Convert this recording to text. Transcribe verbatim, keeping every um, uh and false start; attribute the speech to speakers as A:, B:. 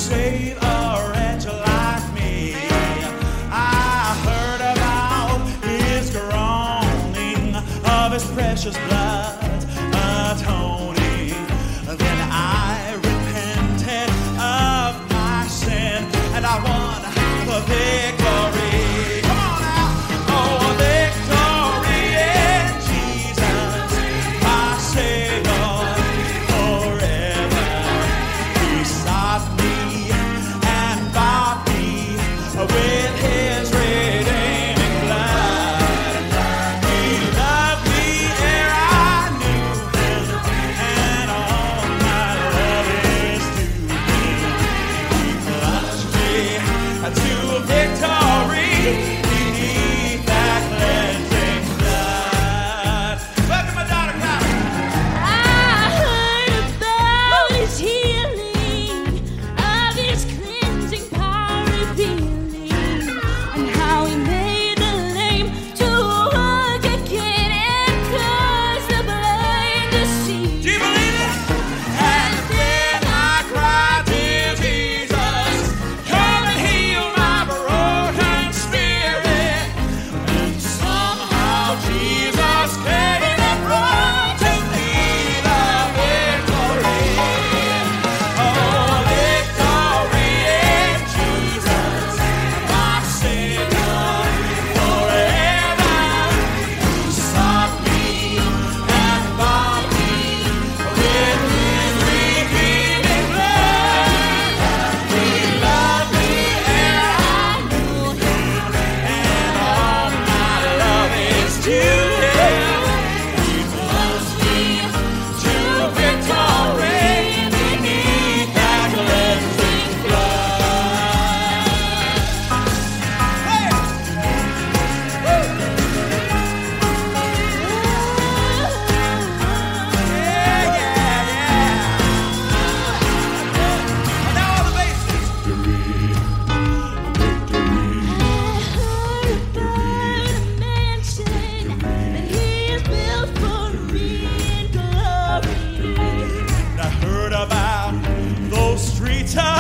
A: save a wretch like me. I heard about his groaning, of his precious blood atoning. Then I repented of my sin, and I won the victory. Come on now. Oh, victory in Jesus, my Savior forever. He sought me and bought me with his redeeming blood. He loved me ere I knew him, and all my love is to him. He plunged me to victory beneath that cleansing blood. Welcome, my daughter,
B: I heard about his healing, of his cleansing power revealing, and how he made the lame to walk again and caused the blind to see.
A: do you believe it? And then I cried to Jesus, come and heal my broken spirit. And somehow Jesus came and brought to me the victory. Oh, victory in Jesus, my Savior forever. He sought me and bought me with his redeeming blood. He loved me ere I knew him, and all my love is to him. He plunged me to victory beneath that cleansing blood. Hey! Yeah, yeah, yeah. Now all the bases. And I heard about those streets of